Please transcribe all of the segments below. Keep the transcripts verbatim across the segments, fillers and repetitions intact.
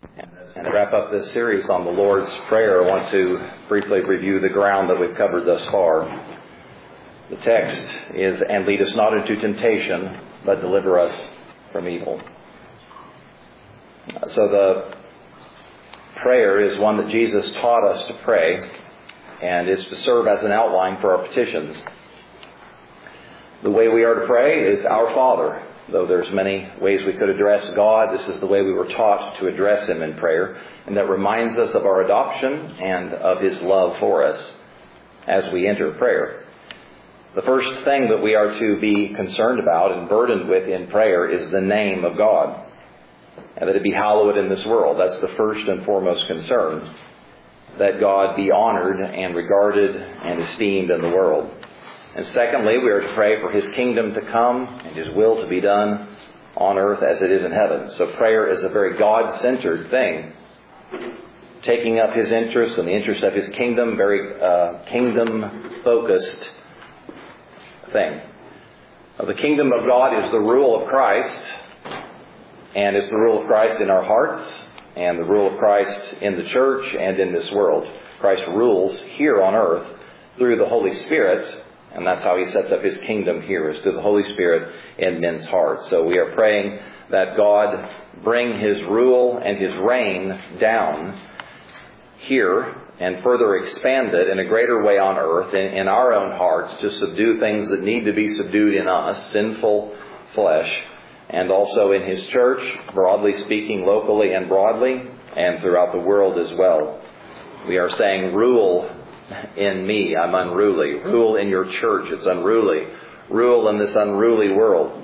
And to wrap up this series on the Lord's Prayer, I want to briefly review the ground that we've covered thus far. The text is, "And lead us not into temptation, but deliver us from evil." So the prayer is one that Jesus taught us to pray, and is to serve as an outline for our petitions. The way we are to pray is Our Father. Though there's many ways we could address God, this is the way we were taught to address Him in prayer. And that reminds us of our adoption and of His love for us as we enter prayer. The first thing that we are to be concerned about and burdened with in prayer is the name of God. And that it be hallowed in this world. That's the first and foremost concern. That God be honored and regarded and esteemed in the world. And secondly, we are to pray for His kingdom to come and His will to be done on earth as it is in heaven. So prayer is a very God-centered thing. Taking up His interest and the interest of His kingdom, very uh, kingdom-focused thing. Now, the kingdom of God is the rule of Christ. And it's the rule of Christ in our hearts and the rule of Christ in the church and in this world. Christ rules here on earth through the Holy Spirit. And that's how He sets up His kingdom here, is through the Holy Spirit in men's hearts. So we are praying that God bring His rule and His reign down here and further expand it in a greater way on earth in, in our own hearts to subdue things that need to be subdued in us, sinful flesh, and also in His church, broadly speaking, locally and broadly, and throughout the world as well. We are saying, rule in me, I'm unruly. Rule in your church, it's unruly. Rule in this unruly world.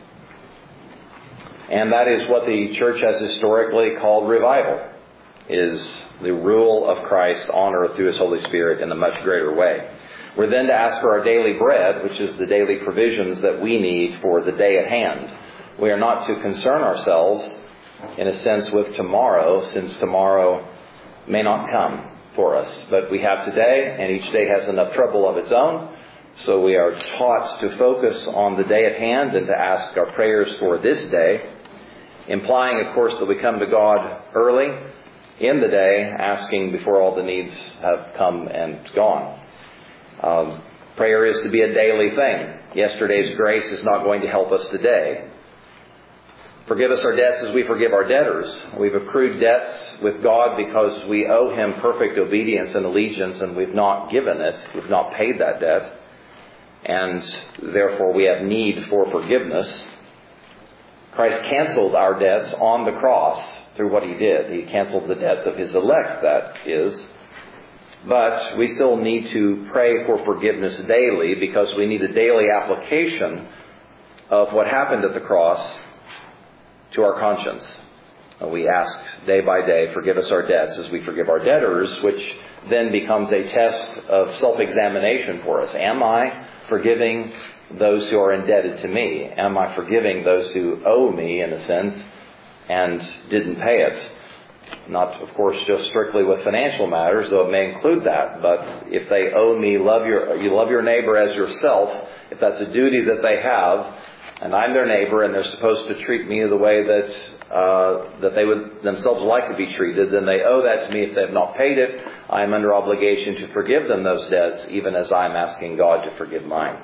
And that is what the church has historically called revival, is the rule of Christ on earth through His Holy Spirit in a much greater way. We're then to ask for our daily bread, which is the daily provisions that we need for the day at hand. We are not to concern ourselves, in a sense, with tomorrow, since tomorrow may not come for us. But we have today, and each day has enough trouble of its own. So we are taught to focus on the day at hand and to ask our prayers for this day, implying, of course, that we come to God early in the day, asking before all the needs have come and gone. Um, prayer is to be a daily thing. Yesterday's grace is not going to help us today. Forgive us our debts as we forgive our debtors. We've accrued debts with God because we owe Him perfect obedience and allegiance, and we've not given it. We've not paid that debt. And therefore we have need for forgiveness. Christ canceled our debts on the cross through what He did. He canceled the debts of His elect, that is. But we still need to pray for forgiveness daily, because we need a daily application of what happened at the cross to our conscience. We ask day by day, forgive us our debts as we forgive our debtors, which then becomes a test of self-examination for us. Am I forgiving those who are indebted to me? Am I forgiving those who owe me, in a sense, and didn't pay it? Not, of course, just strictly with financial matters, though it may include that. But if they owe me, love your, you love your neighbor as yourself, if that's a duty that they have, and I'm their neighbor, and they're supposed to treat me the way that uh, that they would themselves like to be treated, then they owe that to me. If they have not paid it, I am under obligation to forgive them those debts, even as I'm asking God to forgive mine.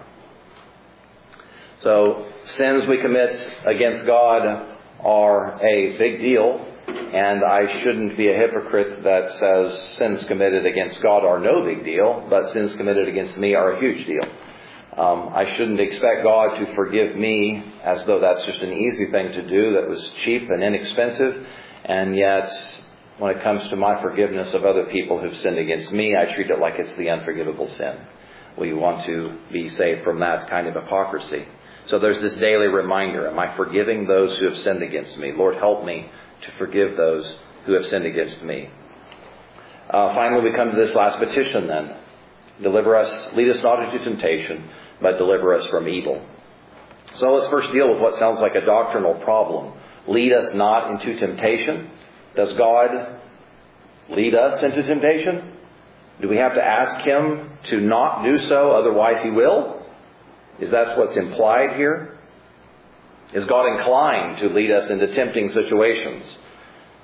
So, sins we commit against God are a big deal, and I shouldn't be a hypocrite that says sins committed against God are no big deal, but sins committed against me are a huge deal. Um, I shouldn't expect God to forgive me as though that's just an easy thing to do that was cheap and inexpensive. And yet, when it comes to my forgiveness of other people who've sinned against me, I treat it like it's the unforgivable sin. We want to be saved from that kind of hypocrisy. So there's this daily reminder. Am I forgiving those who have sinned against me? Lord, help me to forgive those who have sinned against me. Uh, finally, we come to this last petition then. Deliver us, lead us not into temptation, but deliver us from evil. So let's first deal with what sounds like a doctrinal problem. Lead us not into temptation. Does God lead us into temptation? Do we have to ask Him to not do so, otherwise He will? Is that what's implied here? Is God inclined to lead us into tempting situations?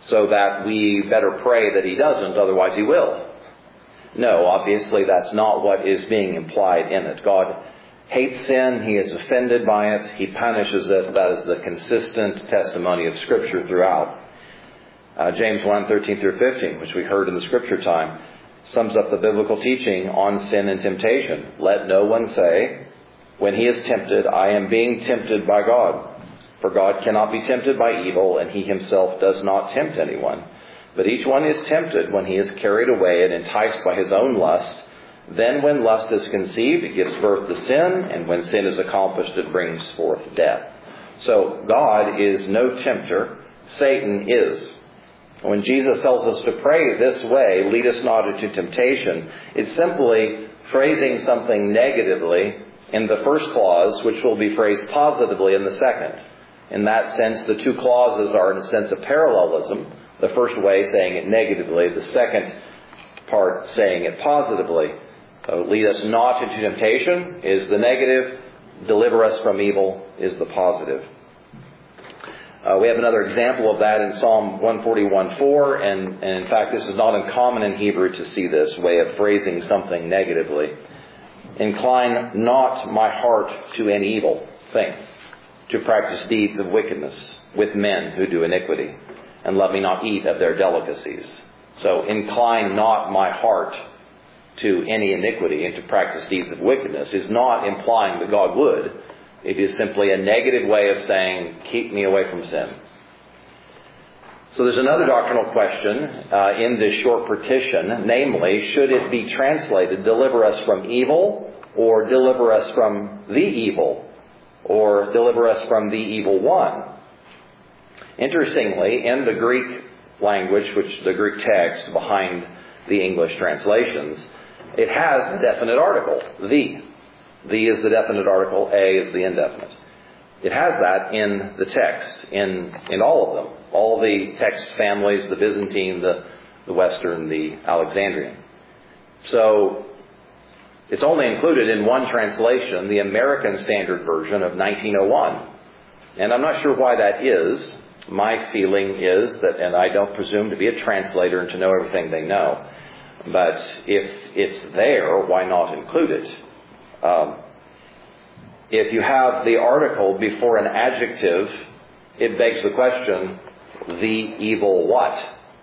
so that we better pray that he doesn't, otherwise he will. No, obviously that's not what is being implied in it. God hates sin. He is offended by it. He punishes it. That is the consistent testimony of Scripture throughout. Uh, James one, thirteen through fifteen, which we heard in the Scripture time, sums up the biblical teaching on sin and temptation. Let no one say, when he is tempted, I am being tempted by God. For God cannot be tempted by evil, and he himself does not tempt anyone. But each one is tempted when he is carried away and enticed by his own lust. Then when lust is conceived, it gives birth to sin, and when sin is accomplished, it brings forth death. So God is no tempter. Satan is. When Jesus tells us to pray this way, lead us not into temptation, it's simply phrasing something negatively in the first clause, which will be phrased positively in the second. In that sense, the two clauses are in a sense of parallelism. The first way saying it negatively, the second part saying it positively. So lead us not into temptation is the negative, deliver us from evil is the positive. Uh, we have another example of that in Psalm one forty-one four, and, and in fact this is not uncommon in Hebrew to see this way of phrasing something negatively. Incline not my heart to any evil thing, to practice deeds of wickedness with men who do iniquity, and let me not eat of their delicacies. So incline not my heart to any iniquity and to practice deeds of wickedness is not implying that God would. It is simply a negative way of saying, keep me away from sin. So there's another doctrinal question uh, in this short petition, namely, should it be translated, deliver us from evil, or deliver us from the evil, or deliver us from the evil one? Interestingly, in the Greek language, which the Greek text behind the English translations, it has the definite article, the. The is the definite article, a is the indefinite. It has that in the text, in, in all of them. All the text families, the Byzantine, the, the Western, the Alexandrian. So it's only included in one translation, the American Standard Version of nineteen oh one. And I'm not sure why that is. My feeling is that, and I don't presume to be a translator and to know everything they know, but if it's there, why not include it? Um, if you have the article before an adjective, it begs the question, the evil what?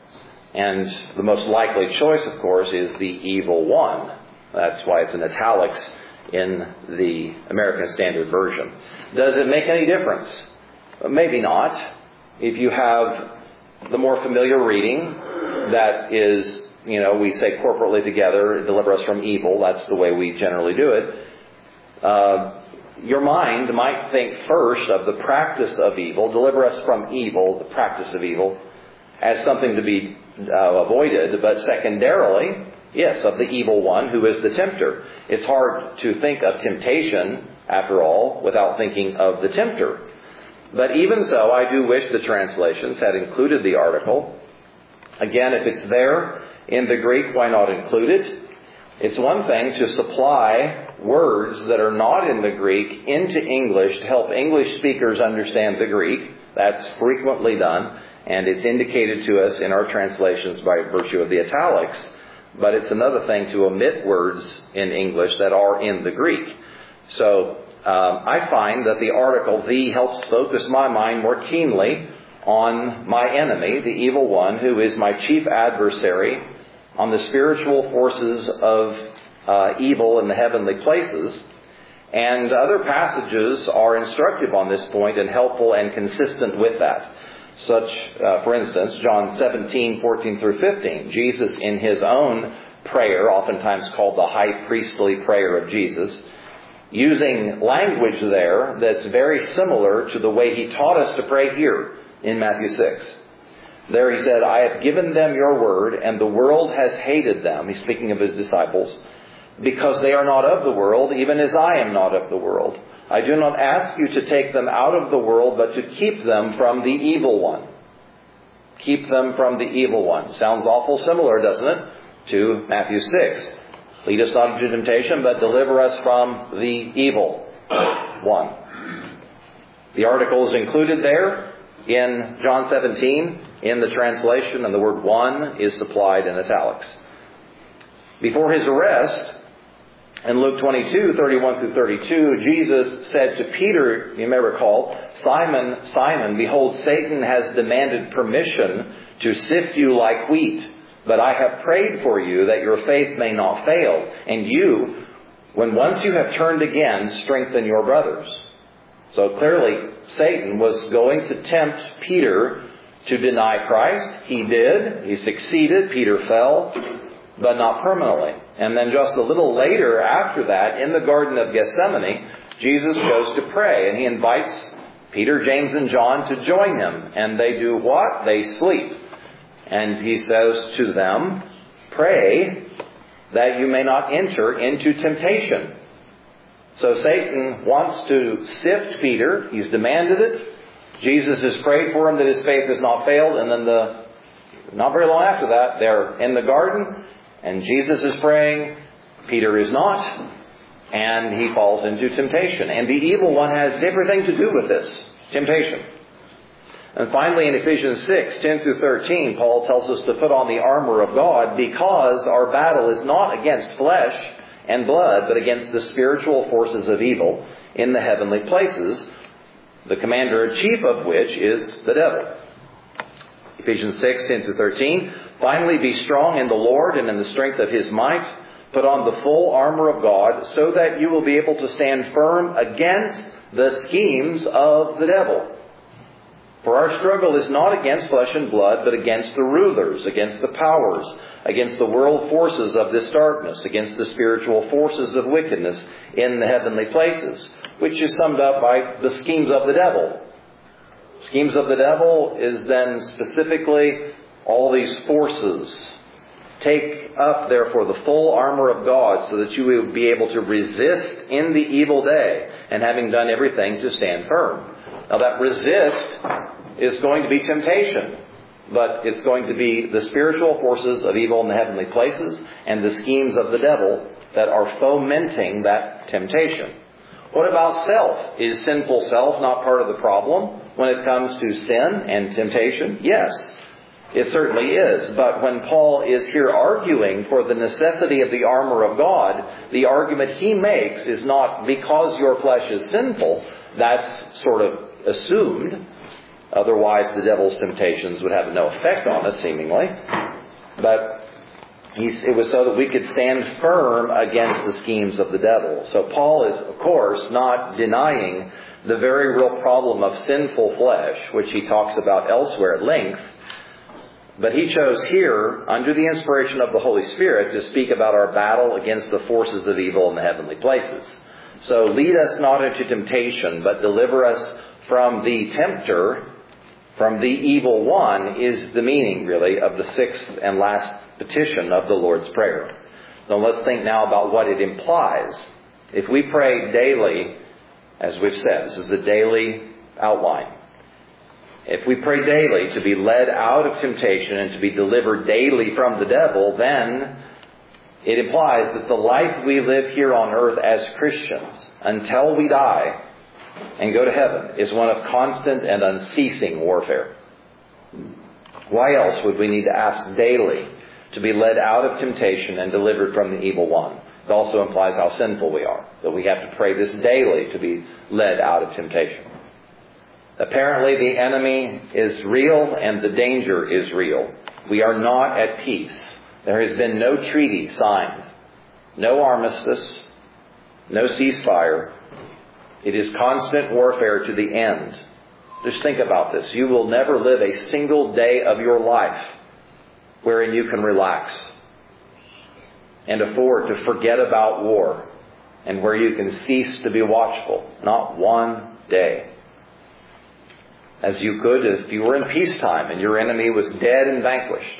And the most likely choice, of course, is the evil one. That's why it's in italics in the American Standard Version. Does it make any difference? Maybe not. If you have the more familiar reading that is, you know, we say corporately together, deliver us from evil. That's the way we generally do it. Uh, your mind might think first of the practice of evil, deliver us from evil, the practice of evil, as something to be uh, avoided. But secondarily, yes, of the evil one who is the tempter. It's hard to think of temptation, after all, without thinking of the tempter. But even so, I do wish the translations had included the article. Again, if it's there in the Greek, why not include it? It's one thing to supply words that are not in the Greek into English to help English speakers understand the Greek. That's frequently done, and it's indicated to us in our translations by virtue of the italics. But it's another thing to omit words in English that are in the Greek. So um, I find that the article "the" helps focus my mind more keenly on my enemy, the evil one, who is my chief adversary, on the spiritual forces of uh, evil in the heavenly places. And other passages are instructive on this point and helpful and consistent with that. Such, uh, for instance, John seventeen, fourteen through fifteen. Jesus, in his own prayer, oftentimes called the high priestly prayer of Jesus, using language there that's very similar to the way he taught us to pray here in Matthew six. There he said, I have given them your word, and the world has hated them. He's speaking of his disciples, because they are not of the world, even as I am not of the world. I do not ask you to take them out of the world, but to keep them from the evil one. Keep them from the evil one. Sounds awful similar, doesn't it, to Matthew six. Lead us not into temptation, but deliver us from the evil one. The article is included there. in John seventeen, in the translation, and the word one is supplied in italics. Before his arrest, in Luke twenty-two, thirty-one through thirty-two, Jesus said to Peter, you may recall, Simon, Simon, behold, Satan has demanded permission to sift you like wheat, but I have prayed for you that your faith may not fail. And you, when once you have turned again, strengthen your brothers. So clearly, Satan was going to tempt Peter to deny Christ. He did. He succeeded. Peter fell, but not permanently. And then just a little later after that, in the Garden of Gethsemane, Jesus goes to pray, and he invites Peter, James, and John to join him. And they do what? They sleep. And he says to them, pray that you may not enter into temptation. So Satan wants to sift Peter. He's demanded it. Jesus has prayed for him that his faith has not failed. And then the not very long after that, they're in the garden. And Jesus is praying. Peter is not. And he falls into temptation. And the evil one has everything to do with this temptation. And finally, in Ephesians six, ten through thirteen, Paul tells us to put on the armor of God, because our battle is not against flesh and blood, but against the spiritual forces of evil in the heavenly places, the commander-in-chief of which is the devil. Ephesians six, ten through thirteen, finally be strong in the Lord and in the strength of his might. Put on the full armor of God, so that you will be able to stand firm against the schemes of the devil. For our struggle is not against flesh and blood, but against the rulers, against the powers, against the world forces of this darkness, against the spiritual forces of wickedness in the heavenly places, which is summed up by the schemes of the devil. Schemes of the devil is then specifically all these forces. Take up, therefore, the full armor of God, so that you will be able to resist in the evil day, and having done everything, to stand firm. Now that resist is going to be temptation, but it's going to be the spiritual forces of evil in the heavenly places and the schemes of the devil that are fomenting that temptation. What about self? Is sinful self not part of the problem when it comes to sin and temptation? Yes, it certainly is. But when Paul is here arguing for the necessity of the armor of God, the argument he makes is not because your flesh is sinful. That's sort of assumed. Otherwise, the devil's temptations would have no effect on us, seemingly. But it was so that we could stand firm against the schemes of the devil. So Paul is, of course, not denying the very real problem of sinful flesh, which he talks about elsewhere at length. But he chose here, under the inspiration of the Holy Spirit, to speak about our battle against the forces of evil in the heavenly places. So lead us not into temptation, but deliver us from the tempter, from the evil one, is the meaning, really, of the sixth and last petition of the Lord's Prayer. Now let's think now about what it implies. If we pray daily, as we've said, this is the daily outline. If we pray daily to be led out of temptation and to be delivered daily from the devil, then it implies that the life we live here on earth as Christians, until we die and go to heaven, is one of constant and unceasing warfare. Why else would we need to ask daily to be led out of temptation and delivered from the evil one? It also implies how sinful we are, that we have to pray this daily to be led out of temptation. Apparently the enemy is real and the danger is real. We are not at peace. There has been no treaty signed, no armistice, no ceasefire. It is constant warfare to the end. Just think about this. You will never live a single day of your life wherein you can relax and afford to forget about war, and where you can cease to be watchful. Not one day. As you could if you were in peacetime and your enemy was dead and vanquished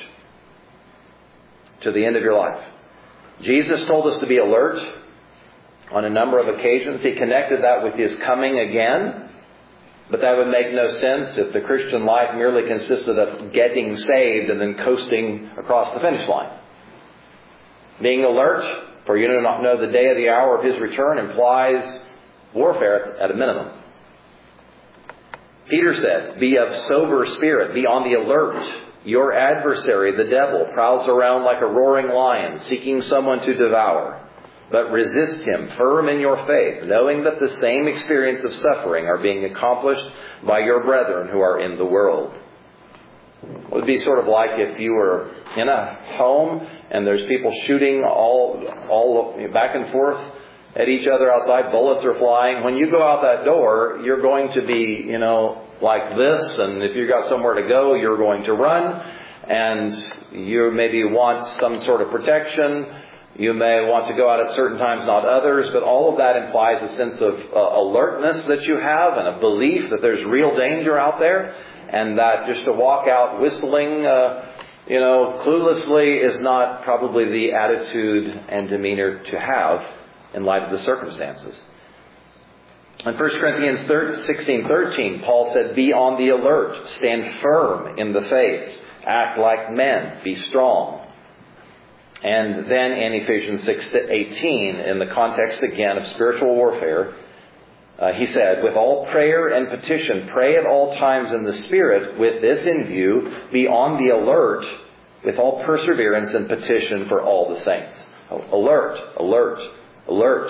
to the end of your life. Jesus told us to be alert on a number of occasions. He connected that with his coming again. But that would make no sense if the Christian life merely consisted of getting saved and then coasting across the finish line. Being alert, for you do not know the day or the hour of his return, implies warfare at a minimum. Peter said, be of sober spirit, be on the alert. Your adversary, the devil, prowls around like a roaring lion, seeking someone to devour. But resist him, firm in your faith, knowing that the same experience of suffering are being accomplished by your brethren who are in the world. It would be sort of like if you were in a home and there's people shooting all, all back and forth at each other outside. Bullets are flying. When you go out that door, you're going to be, you know, like this. And if you've got somewhere to go, you're going to run. And you maybe want some sort of protection. You may want to go out at certain times, not others. But all of that implies a sense of uh, alertness that you have and a belief that there's real danger out there. And that just to walk out whistling, uh, you know, cluelessly is not probably the attitude and demeanor to have in light of the circumstances. In First Corinthians sixteen thirteen, Paul said, be on the alert, stand firm in the faith, act like men, be strong. And then in Ephesians six eighteen, in the context again of spiritual warfare, uh, he said, with all prayer and petition, pray at all times in the Spirit, with this in view, be on the alert, with all perseverance and petition for all the saints. Alert, alert, alert.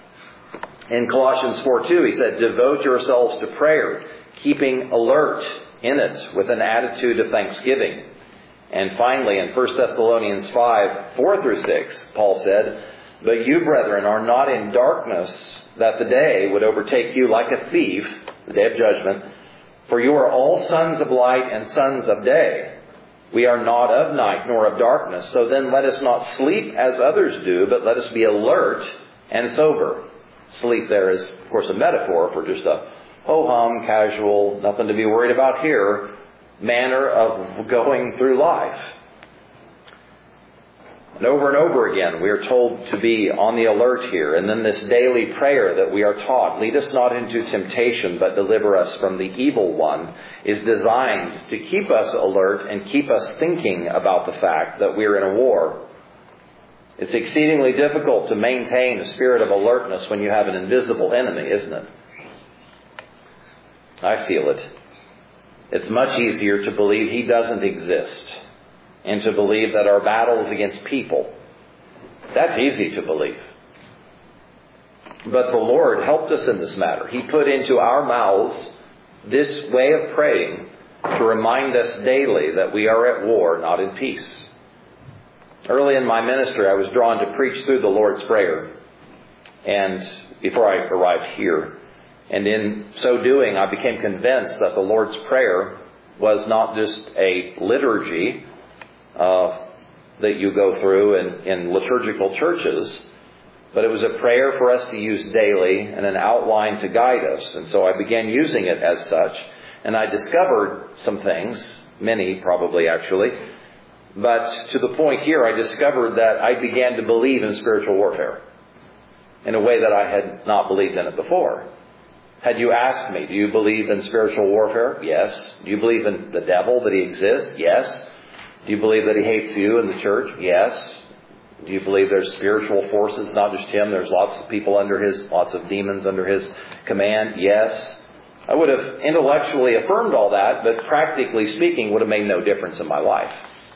In Colossians four two, he said, devote yourselves to prayer, keeping alert in it with an attitude of thanksgiving. And finally, in First Thessalonians five, four through six, Paul said, but you, brethren, are not in darkness, that the day would overtake you like a thief, the day of judgment. For you are all sons of light and sons of day. We are not of night nor of darkness. So then let us not sleep as others do, but let us be alert and sober. Sleep there is, of course, a metaphor for just a ho-hum, casual, nothing to be worried about here manner of going through life. And over and over again, we are told to be on the alert here. And then this daily prayer that we are taught, lead us not into temptation, but deliver us from the evil one, is designed to keep us alert and keep us thinking about the fact that we're in a war. It's exceedingly difficult to maintain a spirit of alertness when you have an invisible enemy, isn't it? I feel it. It's much easier to believe he doesn't exist and to believe that our battle is against people. That's easy to believe. But the Lord helped us in this matter. He put into our mouths this way of praying to remind us daily that we are at war, not in peace. Early in my ministry, I was drawn to preach through the Lord's Prayer, and before I arrived here. And in so doing, I became convinced that the Lord's Prayer was not just a liturgy uh, that you go through in, in liturgical churches, but it was a prayer for us to use daily and an outline to guide us. And so I began using it as such, and I discovered some things, many probably actually, but to the point here, I discovered that I began to believe in spiritual warfare in a way that I had not believed in it before. Had you asked me, do you believe in spiritual warfare? Yes. Do you believe in the devil, that he exists? Yes. Do you believe that he hates you in the church? Yes. Do you believe there's spiritual forces, not just him? There's lots of people under his, lots of demons under his command? Yes. I would have intellectually affirmed all that, but practically speaking would have made no difference in my life.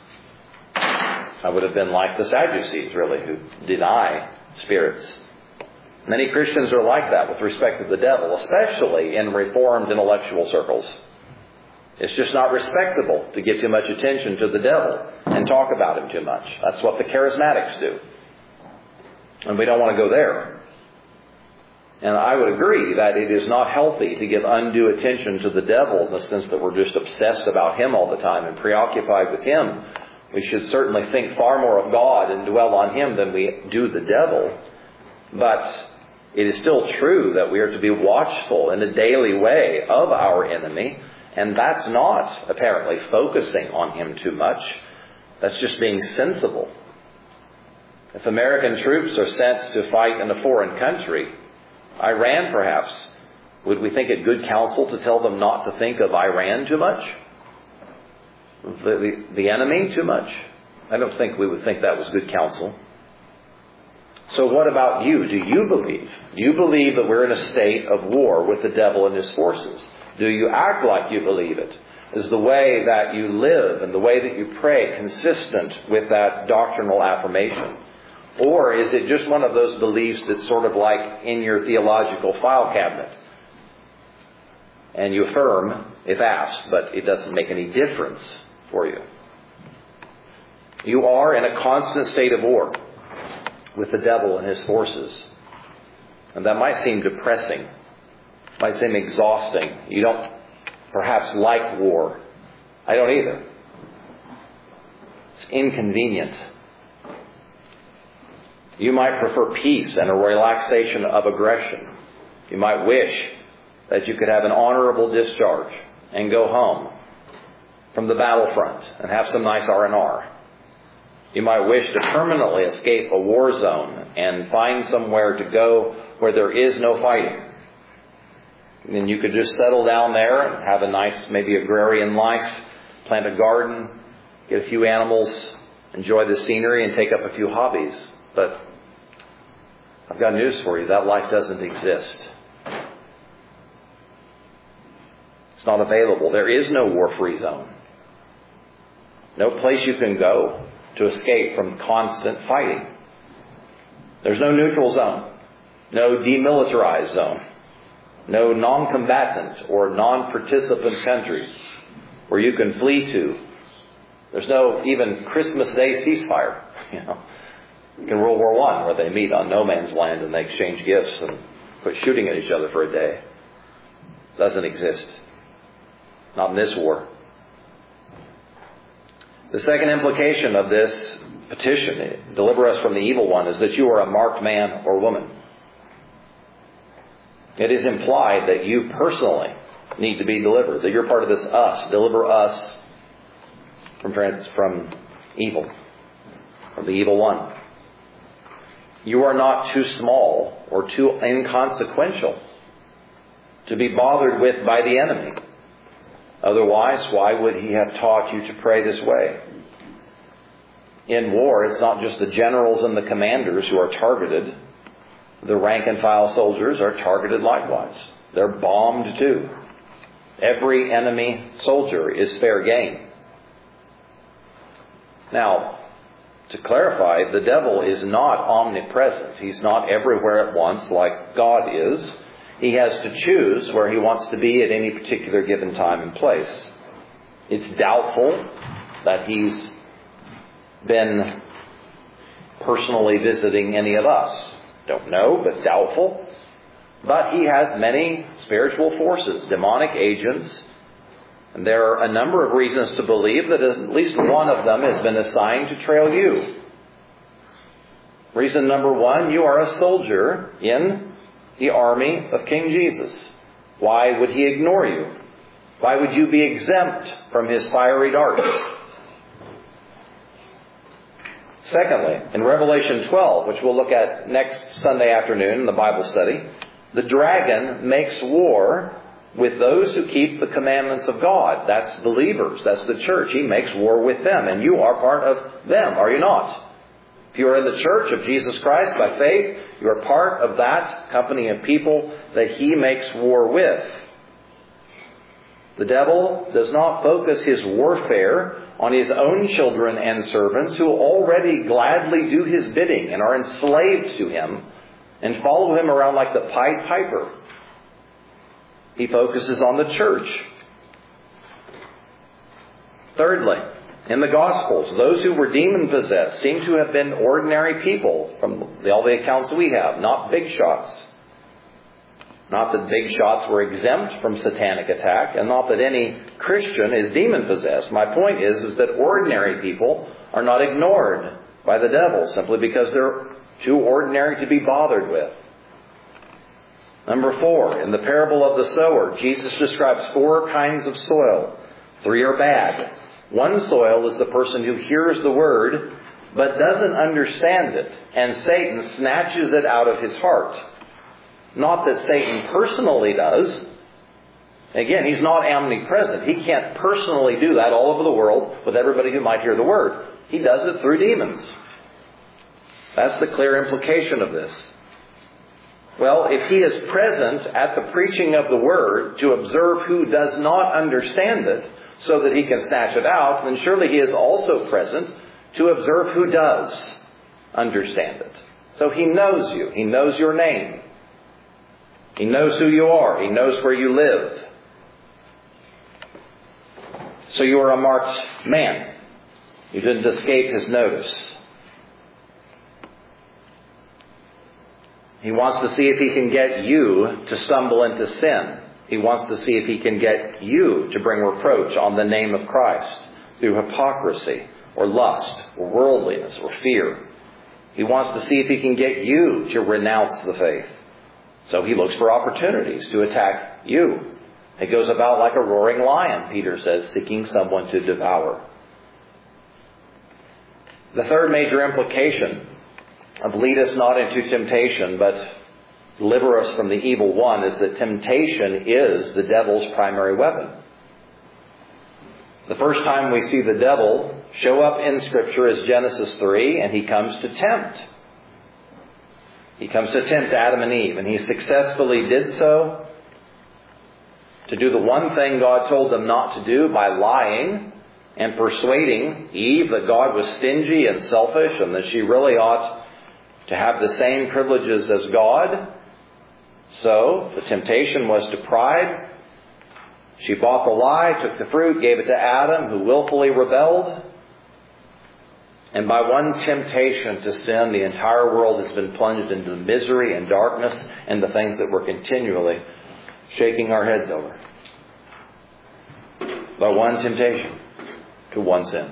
I would have been like the Sadducees, really, who deny spirits. Many Christians are like that with respect to the devil, especially in Reformed intellectual circles. It's just not respectable to give too much attention to the devil and talk about him too much. That's what the charismatics do. And we don't want to go there. And I would agree that it is not healthy to give undue attention to the devil in the sense that we're just obsessed about him all the time and preoccupied with him. We should certainly think far more of God and dwell on him than we do the devil. But it is still true that we are to be watchful in a daily way of our enemy. And that's not apparently focusing on him too much. That's just being sensible. If American troops are sent to fight in a foreign country, Iran perhaps, would we think it good counsel to tell them not to think of Iran too much? The, the, the enemy too much? I don't think we would think that was good counsel. So what about you? Do you believe? Do you believe that we're in a state of war with the devil and his forces? Do you act like you believe it? Is the way that you live and the way that you pray consistent with that doctrinal affirmation? Or is it just one of those beliefs that's sort of like in your theological file cabinet? And you affirm if asked, but it doesn't make any difference for you. You are in a constant state of war with the devil and his forces. And that might seem depressing, might seem exhausting. You don't perhaps like war. I don't either. It's inconvenient. You might prefer peace and a relaxation of aggression. You might wish that you could have an honorable discharge and go home from the battlefront and have some nice R and R. You might wish to permanently escape a war zone and find somewhere to go where there is no fighting. And then you could just settle down there and have a nice, maybe agrarian life, plant a garden, get a few animals, enjoy the scenery, and take up a few hobbies. But I've got news for you. That life doesn't exist. It's not available. There is no war-free zone. No place you can go to escape from constant fighting. There's no neutral zone. No demilitarized zone. No non-combatant or non-participant countries where you can flee to. There's no even Christmas Day ceasefire. You know, in World War One, where they meet on no man's land and they exchange gifts and quit shooting at each other for a day. Doesn't exist. Not in this war. The second implication of this petition, deliver us from the evil one, is that you are a marked man or woman. It is implied that you personally need to be delivered, that you're part of this us. Deliver us from, from evil, from the evil one. You are not too small or too inconsequential to be bothered with by the enemy. Otherwise, why would he have taught you to pray this way? In war, it's not just the generals and the commanders who are targeted. The rank and file soldiers are targeted likewise. They're bombed too. Every enemy soldier is fair game. Now, to clarify, the devil is not omnipresent. He's not everywhere at once like God is. He has to choose where he wants to be at any particular given time and place. It's doubtful that he's been personally visiting any of us. Don't know, but doubtful. But he has many spiritual forces, demonic agents. And there are a number of reasons to believe that at least one of them has been assigned to trail you. Reason number one, you are a soldier in the army of King Jesus. Why would he ignore you? Why would you be exempt from his fiery darts? Secondly, in Revelation twelve, which we'll look at next Sunday afternoon in the Bible study, the dragon makes war with those who keep the commandments of God. That's believers. That's the church. He makes war with them. And you are part of them, are you not? If you are in the church of Jesus Christ by faith, you are part of that company of people that he makes war with. The devil does not focus his warfare on his own children and servants who already gladly do his bidding and are enslaved to him and follow him around like the Pied Piper. He focuses on the church. Thirdly, in the Gospels, those who were demon-possessed seem to have been ordinary people from all the accounts we have, not big shots. Not that big shots were exempt from satanic attack, and not that any Christian is demon-possessed. My point is, is that ordinary people are not ignored by the devil simply because they're too ordinary to be bothered with. Number four, in the parable of the sower, Jesus describes four kinds of soil. Three are bad. One soil is the person who hears the word but doesn't understand it, and Satan snatches it out of his heart. Not that Satan personally does. Again, he's not omnipresent. He can't personally do that all over the world with everybody who might hear the word. He does it through demons. That's the clear implication of this. Well, if he is present at the preaching of the Word to observe who does not understand it so that he can snatch it out, then surely he is also present to observe who does understand it. So he knows you. He knows your name. He knows who you are. He knows where you live. So you are a marked man. You didn't escape his notice. He wants to see if he can get you to stumble into sin. He wants to see if he can get you to bring reproach on the name of Christ through hypocrisy or lust or worldliness or fear. He wants to see if he can get you to renounce the faith. So he looks for opportunities to attack you. He goes about like a roaring lion, Peter says, seeking someone to devour. The third major implication of lead us not into temptation, but deliver us from the evil one, is that temptation is the devil's primary weapon. The first time we see the devil show up in Scripture is Genesis three, and he comes to tempt. He comes to tempt Adam and Eve, and he successfully did so to do the one thing God told them not to do by lying and persuading Eve that God was stingy and selfish and that she really ought to have the same privileges as God. So the temptation was to pride. She bought the lie, took the fruit, gave it to Adam, who willfully rebelled. And by one temptation to sin, the entire world has been plunged into misery and darkness and the things that we're continually shaking our heads over. By one temptation to one sin.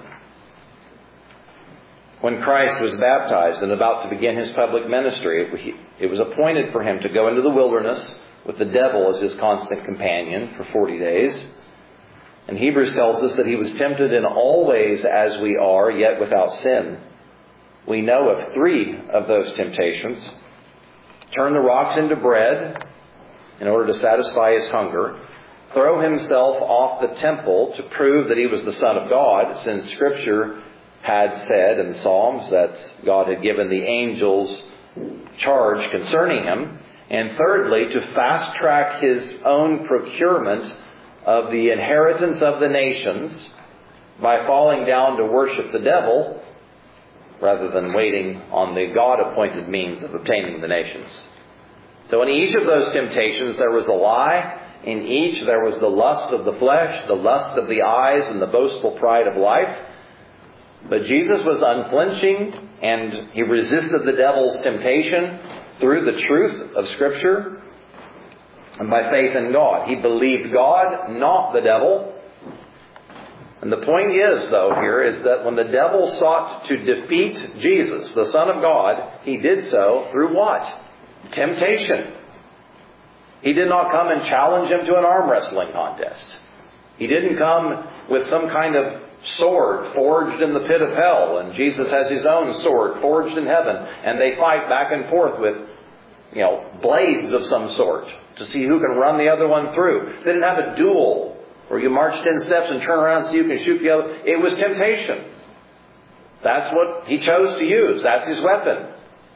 When Christ was baptized and about to begin his public ministry, it was appointed for him to go into the wilderness with the devil as his constant companion for forty days. And Hebrews tells us that he was tempted in all ways as we are, yet without sin. We know of three of those temptations. Turn the rocks into bread in order to satisfy his hunger. Throw himself off the temple to prove that he was the Son of God, since Scripture had said in the Psalms that God had given the angels charge concerning him. And thirdly, to fast track his own procurement of the inheritance of the nations by falling down to worship the devil rather than waiting on the God-appointed means of obtaining the nations. So in each of those temptations there was a lie. In each there was the lust of the flesh, the lust of the eyes, and the boastful pride of life. But Jesus was unflinching, and he resisted the devil's temptation through the truth of Scripture and by faith in God. He believed God, not the devil. And the point is, though, here is that when the devil sought to defeat Jesus, the Son of God, he did so through what? Temptation. He did not come and challenge him to an arm wrestling contest. He didn't come with some kind of sword forged in the pit of hell, and Jesus has his own sword forged in heaven, and they fight back and forth with, you know, blades of some sort to see who can run the other one through. They didn't have a duel where you march ten steps and turn around so you can shoot the other. It was temptation. That's what he chose to use. That's his weapon.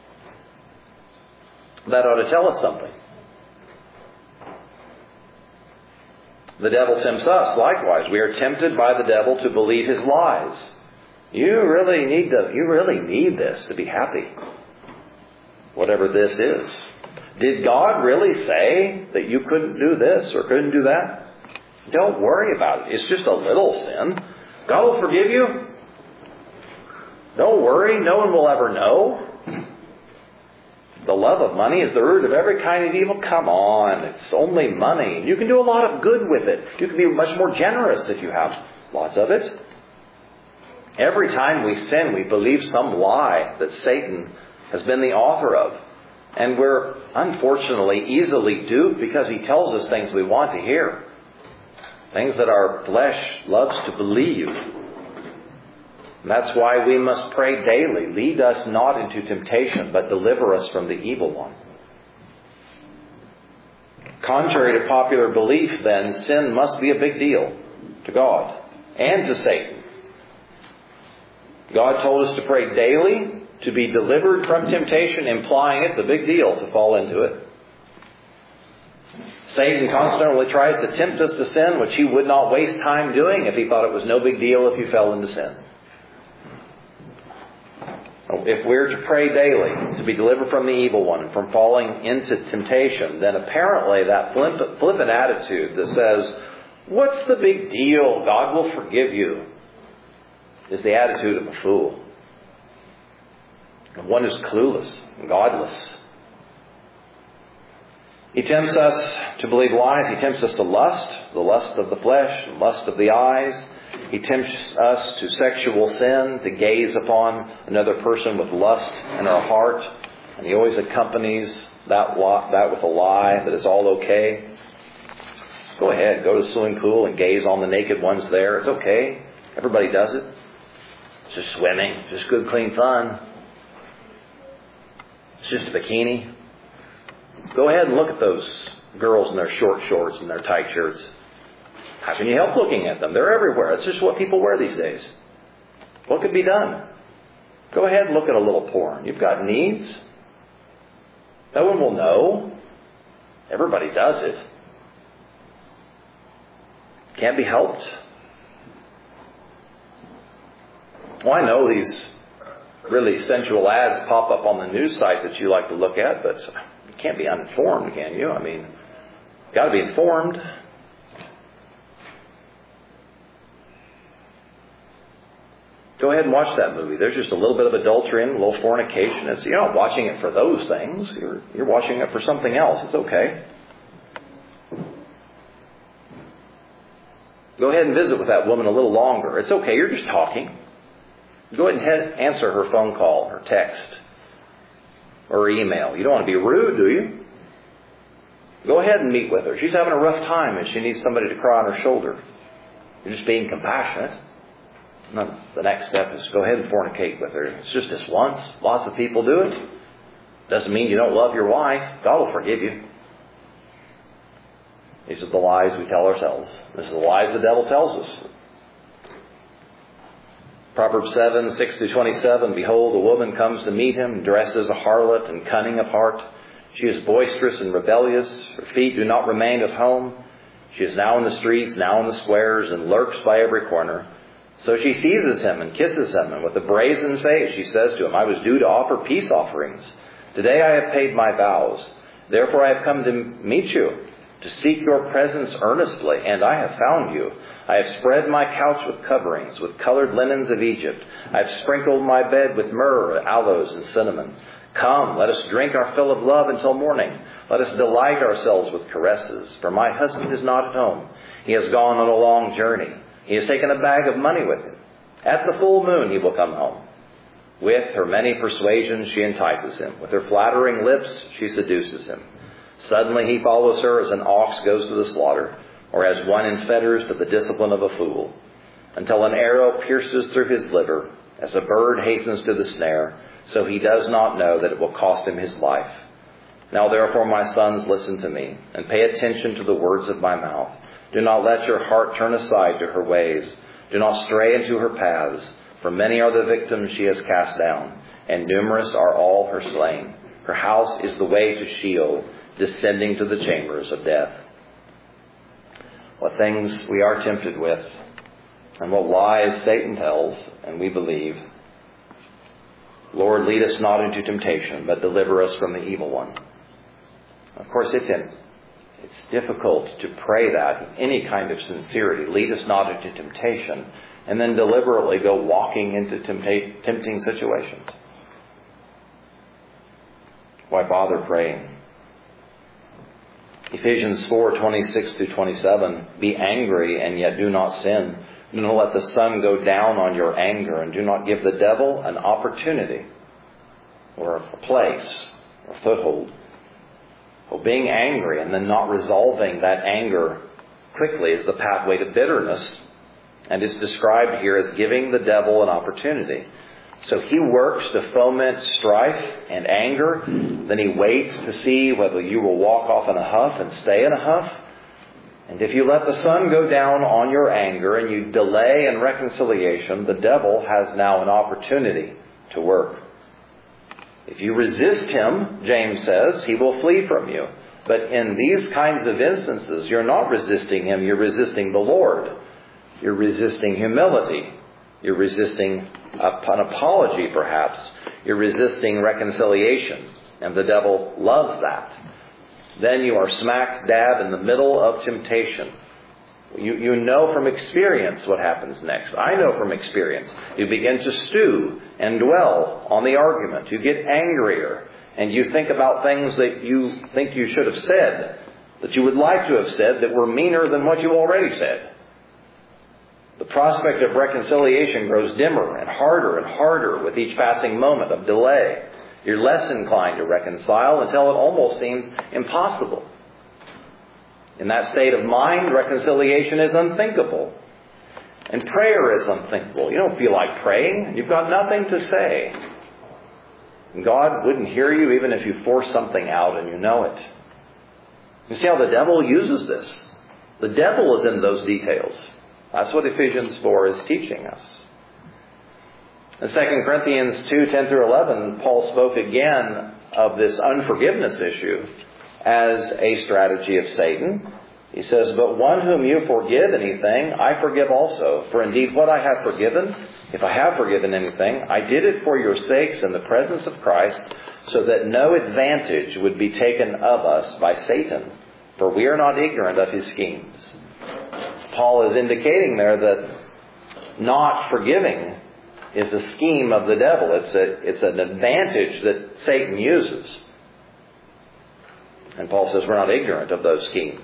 That ought to tell us something. The devil tempts us likewise. We are tempted by the devil to believe his lies. You really need to, you really need this to be happy. Whatever this is. Did God really say that you couldn't do this or couldn't do that? Don't worry about it. It's just a little sin. God will forgive you. Don't worry. No one will ever know. The love of money is the root of every kind of evil. Come on, it's only money. You can do a lot of good with it. You can be much more generous if you have lots of it. Every time we sin, we believe some lie that Satan has been the author of. And we're unfortunately easily duped because he tells us things we want to hear. Things that our flesh loves to believe. And that's why we must pray daily. Lead us not into temptation, but deliver us from the evil one. Contrary to popular belief, then, sin must be a big deal to God and to Satan. God told us to pray daily to be delivered from temptation, implying it's a big deal to fall into it. Satan constantly tries to tempt us to sin, which he would not waste time doing if he thought it was no big deal if you fell into sin. If we're to pray daily to be delivered from the evil one and from falling into temptation, then apparently that flippant attitude that says, what's the big deal? God will forgive you, is the attitude of a fool. And one who's clueless and godless. He tempts us to believe lies. He tempts us to lust, the lust of the flesh, the lust of the eyes. He tempts us to sexual sin, to gaze upon another person with lust in our heart. And he always accompanies that, that with a lie that it's all okay. Go ahead, go to the swimming pool and gaze on the naked ones there. It's okay. Everybody does it. It's just swimming. It's just good, clean fun. It's just a bikini. Go ahead and look at those girls in their short shorts and their tight shirts. How can you help looking at them? They're everywhere. It's just what people wear these days. What could be done? Go ahead and look at a little porn. You've got needs. No one will know. Everybody does it. Can't be helped. Well, I know these really sensual ads pop up on the news site that you like to look at, but you can't be uninformed, can you? I mean, you've got to be informed. Go ahead and watch that movie. There's just a little bit of adultery in, a little fornication. It's, you're not watching it for those things. You're, you're watching it for something else. It's okay. Go ahead and visit with that woman a little longer. It's okay. You're just talking. Go ahead and answer her phone call, or text, or email. You don't want to be rude, do you? Go ahead and meet with her. She's having a rough time and she needs somebody to cry on her shoulder. You're just being compassionate. No, the next step is go ahead and fornicate with her. It's just this once. Lots of people do it. Doesn't mean you don't love your wife. God will forgive you. These are the lies we tell ourselves. This is the lies the devil tells us. Proverbs seven, six to twenty-seven. Behold, a woman comes to meet him, dressed as a harlot and cunning of heart. She is boisterous and rebellious. Her feet do not remain at home. She is now in the streets, now in the squares, and lurks by every corner. So she seizes him and kisses him, and with a brazen face she says to him, I was due to offer peace offerings. Today I have paid my vows. Therefore I have come to meet you, to seek your presence earnestly, and I have found you. I have spread my couch with coverings, with colored linens of Egypt. I have sprinkled my bed with myrrh, aloes, and cinnamon. Come, let us drink our fill of love until morning. Let us delight ourselves with caresses, for my husband is not at home. He has gone on a long journey. He has taken a bag of money with him. At the full moon he will come home. With her many persuasions she entices him. With her flattering lips she seduces him. Suddenly he follows her as an ox goes to the slaughter, or as one in fetters to the discipline of a fool, until an arrow pierces through his liver, as a bird hastens to the snare, so he does not know that it will cost him his life. Now therefore, my sons, listen to me, and pay attention to the words of my mouth. Do not let your heart turn aside to her ways. Do not stray into her paths, for many are the victims she has cast down, and numerous are all her slain. Her house is the way to Sheol, descending to the chambers of death. What things we are tempted with, and what lies Satan tells, and we believe. Lord, lead us not into temptation, but deliver us from the evil one. Of course, it's in, it's difficult to pray that with any kind of sincerity. Lead us not into temptation, and then deliberately go walking into tempta- tempting situations. Why bother praying? Ephesians four, twenty-six to twenty-seven. Be angry and yet do not sin. Do not let the sun go down on your anger, and do not give the devil an opportunity or a place or foothold. Well, being angry and then not resolving that anger quickly is the pathway to bitterness, and is described here as giving the devil an opportunity. So he works to foment strife and anger. Then he waits to see whether you will walk off in a huff and stay in a huff. And if you let the sun go down on your anger and you delay in reconciliation, the devil has now an opportunity to work. If you resist him, James says, he will flee from you. But in these kinds of instances, you're not resisting Him, you're resisting the Lord. You're resisting humility. You're resisting an apology, perhaps. You're resisting reconciliation. And the devil loves that. Then you are smack dab in the middle of temptation. You, you know from experience what happens next. I know from experience. You begin to stew and dwell on the argument. You get angrier. And you think about things that you think you should have said, that you would like to have said, that were meaner than what you already said. The prospect of reconciliation grows dimmer and harder and harder with each passing moment of delay. You're less inclined to reconcile until it almost seems impossible. In that state of mind, reconciliation is unthinkable. And prayer is unthinkable. You don't feel like praying. You've got nothing to say. And God wouldn't hear you even if you force something out and you know it. You see how the devil uses this? The devil is in those details. That's what Ephesians four is teaching us. In Second Corinthians two, ten through eleven, Paul spoke again of this unforgiveness issue as a strategy of Satan. He says, "But one whom you forgive anything, I forgive also. For indeed what I have forgiven, if I have forgiven anything, I did it for your sakes in the presence of Christ, so that no advantage would be taken of us by Satan. For we are not ignorant of his schemes." Paul is indicating there that not forgiving is a scheme of the devil. It's a, it's an advantage that Satan uses. And Paul says we're not ignorant of those schemes.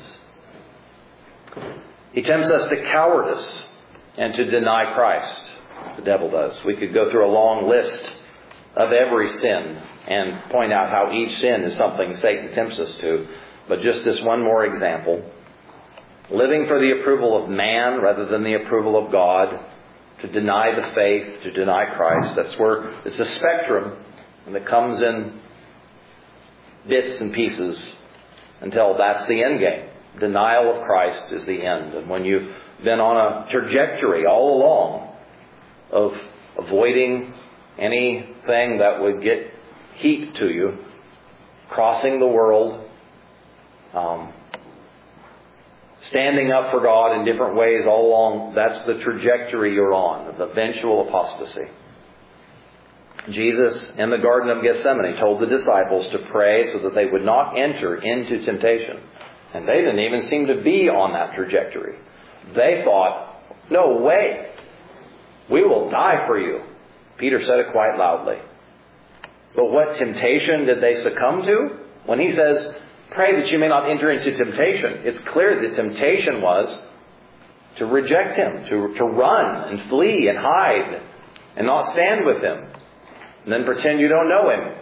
He tempts us to cowardice and to deny Christ. The devil does. We could go through a long list of every sin and point out how each sin is something Satan tempts us to. But just this one more example. Living for the approval of man rather than the approval of God. To deny the faith, to deny Christ. That's where it's a spectrum, and it comes in bits and pieces until that's the end game. Denial of Christ is the end. And when you've been on a trajectory all along of avoiding anything that would get heat to you, crossing the world, um, standing up for God in different ways all along, that's the trajectory you're on, of eventual apostasy. Jesus, in the Garden of Gethsemane, told the disciples to pray so that they would not enter into temptation. And they didn't even seem to be on that trajectory. They thought, no way, we will die for you. Peter said it quite loudly. But what temptation did they succumb to? When he says, pray that you may not enter into temptation, it's clear that temptation was to reject him, to, to run and flee and hide and not stand with him and then pretend you don't know him.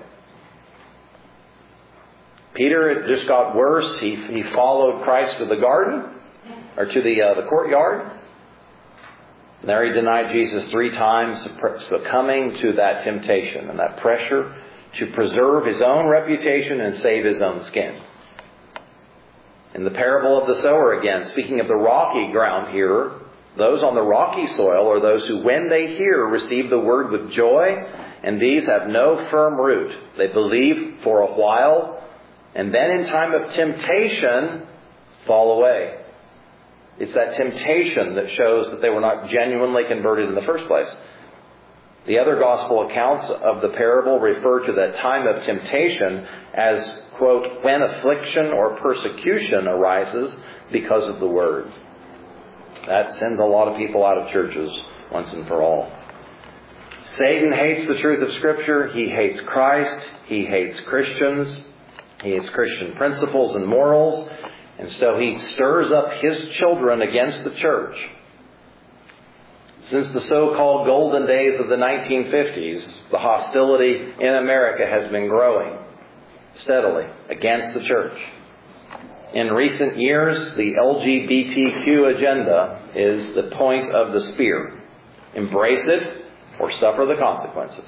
Peter, it just got worse. He, he followed Christ to the garden or to the, uh, the courtyard. And there he denied Jesus three times, succumbing to that temptation and that pressure to preserve his own reputation and save his own skin. In the parable of the sower again, speaking of the rocky ground here, those on the rocky soil are those who, when they hear, receive the word with joy, and these have no firm root. They believe for a while, and then in time of temptation, fall away. It's that temptation that shows that they were not genuinely converted in the first place. The other gospel accounts of the parable refer to that time of temptation as, quote, when affliction or persecution arises because of the word. That sends a lot of people out of churches once and for all. Satan hates the truth of Scripture. He hates Christ. He hates Christians. He hates Christian principles and morals. And so he stirs up his children against the church. Since the so-called golden days of the nineteen fifties, the hostility in America has been growing steadily against the church. In recent years, the L G B T Q agenda is the point of the spear. Embrace it or suffer the consequences.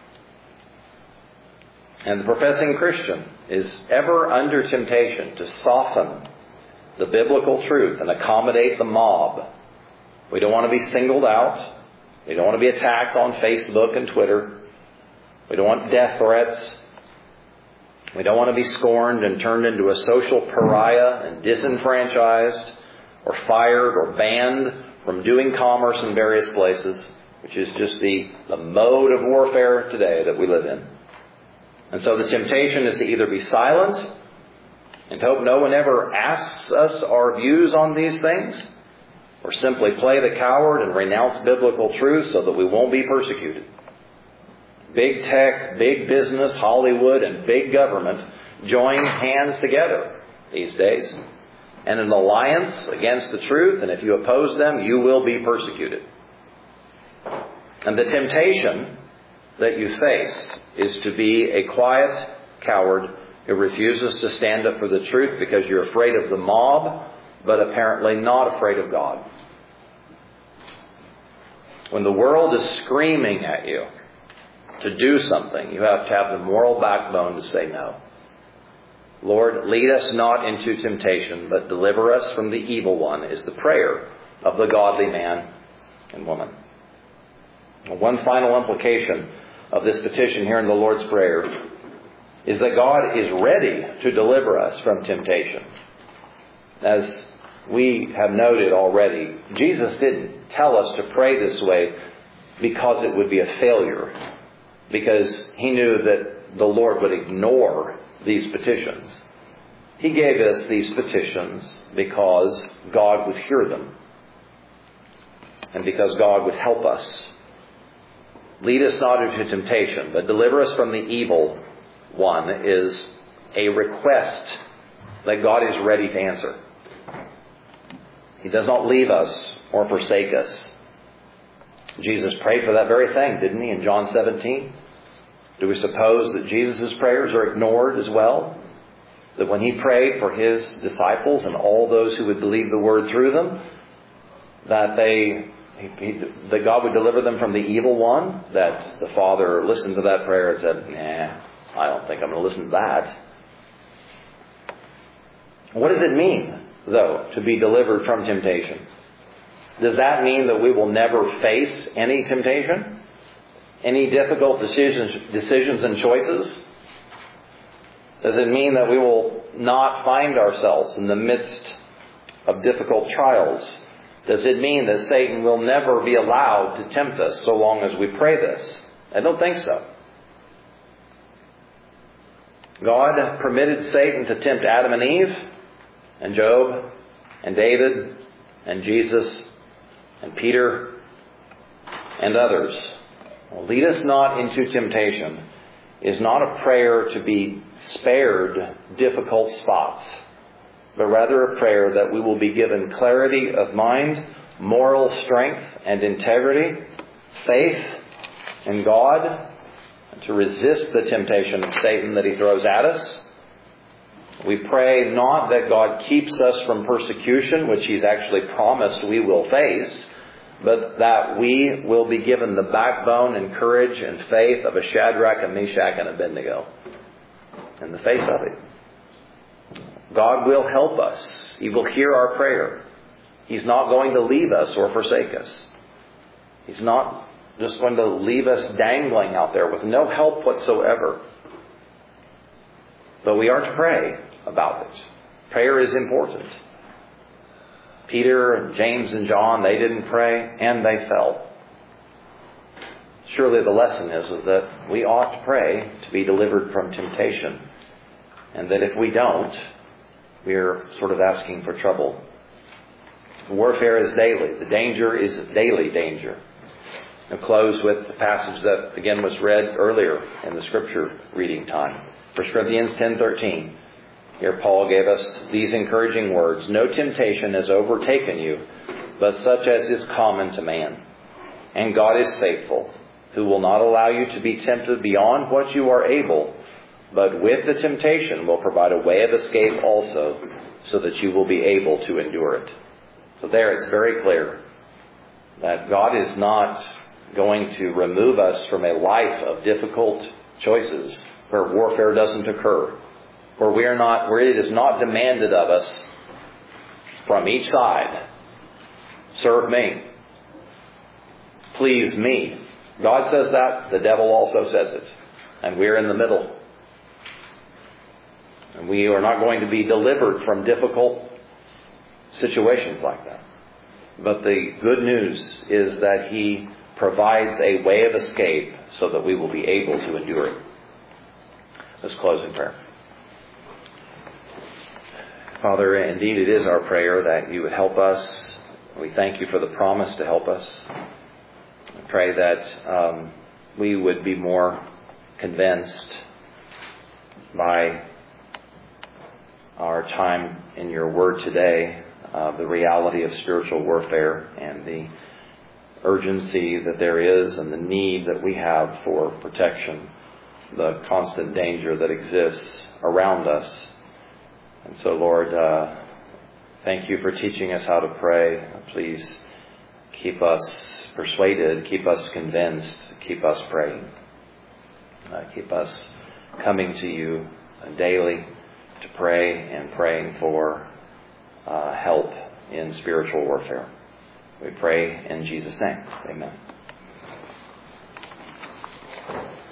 And the professing Christian is ever under temptation to soften the biblical truth and accommodate the mob. We don't want to be singled out. We don't want to be attacked on Facebook and Twitter. We don't want death threats. We don't want to be scorned and turned into a social pariah and disenfranchised or fired or banned from doing commerce in various places, which is just the, the mode of warfare today that we live in. And so the temptation is to either be silent and hope no one ever asks us our views on these things, or simply play the coward and renounce biblical truth so that we won't be persecuted. Big tech, big business, Hollywood, and big government join hands together these days in an alliance against the truth, and if you oppose them, you will be persecuted. And the temptation that you face is to be a quiet coward who refuses to stand up for the truth because you're afraid of the mob, but apparently not afraid of God. When the world is screaming at you to do something, you have to have the moral backbone to say no. Lord, lead us not into temptation, but deliver us from the evil one, is the prayer of the godly man and woman. One final implication of this petition here in the Lord's Prayer is that God is ready to deliver us from temptation. As we have noted already, Jesus didn't tell us to pray this way because it would be a failure, because He knew that the Lord would ignore these petitions. He gave us these petitions because God would hear them and because God would help us. Lead us not into temptation, but deliver us from the evil one is a request that God is ready to answer. He does not leave us or forsake us. Jesus prayed for that very thing, didn't He, in John seventeen? Do we suppose that Jesus' prayers are ignored as well? That when He prayed for His disciples and all those who would believe the word through them, that they, he, that God would deliver them from the evil one, that the Father listened to that prayer and said, nah, I don't think I'm going to listen to that. What does it mean, though, to be delivered from temptation? Does that mean that we will never face any temptation? Any difficult decisions, decisions and choices? Does it mean that we will not find ourselves in the midst of difficult trials? Does it mean that Satan will never be allowed to tempt us so long as we pray this? I don't think so. God permitted Satan to tempt Adam and Eve, and Job, and David, and Jesus, and Peter, and others. Well, lead us not into temptation is not a prayer to be spared difficult spots, but rather a prayer that we will be given clarity of mind, moral strength and integrity, faith in God, and to resist the temptation of Satan that he throws at us. We pray not that God keeps us from persecution, which He's actually promised we will face, but that we will be given the backbone and courage and faith of a Shadrach, a Meshach, and Abednego in the face of it. God will help us. He will hear our prayer. He's not going to leave us or forsake us. He's not just going to leave us dangling out there with no help whatsoever. But we are to pray about it. Prayer is important. Peter and James and John, they didn't pray, and they fell. Surely the lesson is, is that we ought to pray to be delivered from temptation, and that if we don't, we're sort of asking for trouble. Warfare is daily. The danger is daily danger. I'll close with the passage that again was read earlier in the scripture reading time. First Corinthians ten thirteen. Here Paul gave us these encouraging words. No temptation has overtaken you, but such as is common to man. And God is faithful, who will not allow you to be tempted beyond what you are able, but with the temptation will provide a way of escape also, so that you will be able to endure it. So there it's very clear that God is not going to remove us from a life of difficult choices where warfare doesn't occur, where we are not, where it is not demanded of us from each side. Serve me. Please me. God says that. The devil also says it. And we're in the middle. And we are not going to be delivered from difficult situations like that. But the good news is that He provides a way of escape so that we will be able to endure it. Let's close in prayer. Father, indeed it is our prayer that you would help us. We thank you for the promise to help us. I pray that um, we would be more convinced by our time in your word today of the reality of spiritual warfare and the urgency that there is and the need that we have for protection, the constant danger that exists around us. And so, Lord, uh, thank you for teaching us how to pray. Please keep us persuaded, keep us convinced, keep us praying. Uh, keep us coming to you daily to pray and praying for uh, help in spiritual warfare. We pray in Jesus' name. Amen.